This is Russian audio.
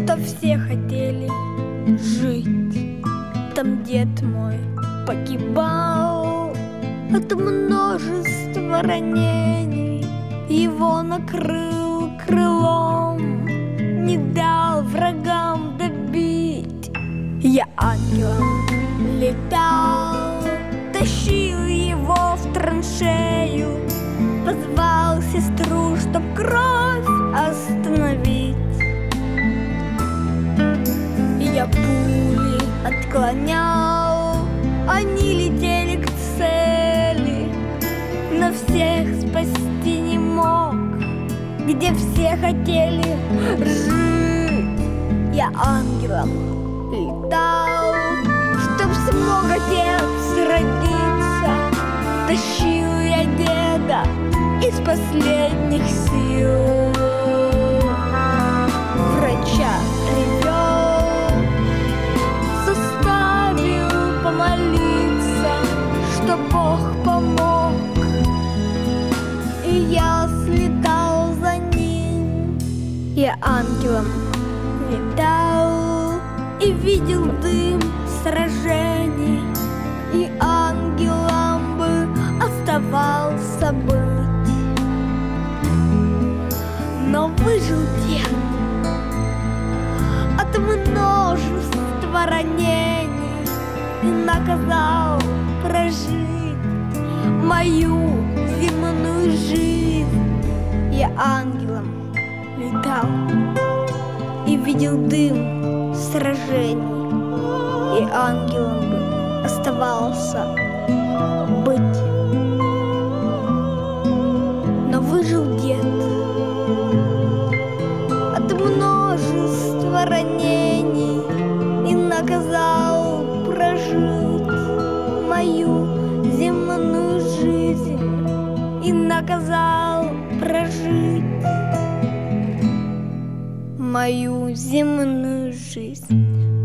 что все хотели жить. Там дед мой погибал от множества ранений. Его накрыл крылом, не дал врагам добить. Я ангелом летал, тащил его в траншею, позвал сестру, чтоб кровь остановить. Я пули отклонял, они летели к цели, но всех спасти не мог, где все хотели жить. Я ангелом летал, чтоб смог отец родиться. Тащил я деда из последних сил. Врача привел, заставил помолиться, что Бог помог. И я слетал за ним. Я ангелом летал и видел дым сражений, и ангелом бы оставался быть. Но выжил дед от множества ранений и наказал прожить мою земную жизнь. Я ангелом летал и видел дым сражений, и ангелом бы оставался быть. Но выжил дед от множества ранений и наказал прожить мою земную жизнь, и наказал прожить мою земную жизнь.